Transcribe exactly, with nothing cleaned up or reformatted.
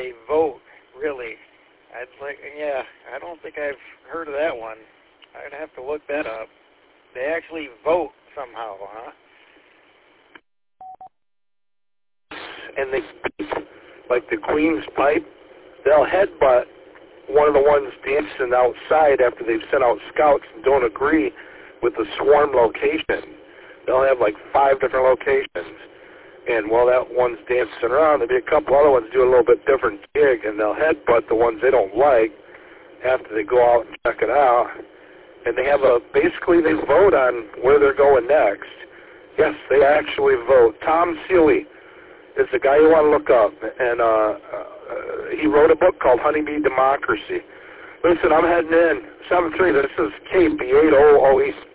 they vote, really. I'd like, yeah, I don't think I've heard of that one. I'd have to look that up. They actually vote somehow, huh? And they, like the Queen's pipe, they'll headbutt one of the ones dancing outside after they've sent out scouts and don't agree with the swarm location. They'll have like five different locations. And while that one's dancing around, there'll be a couple other ones do a little bit different gig, and they'll headbutt the ones they don't like after they go out and check it out. And they have a, basically they vote on where they're going next. Yes, they actually vote. Tom Seeley is the guy you want to look up, and uh, uh, he wrote a book called Honeybee Democracy. Listen, I'm heading in. seven three, this is K B eight oh oh East.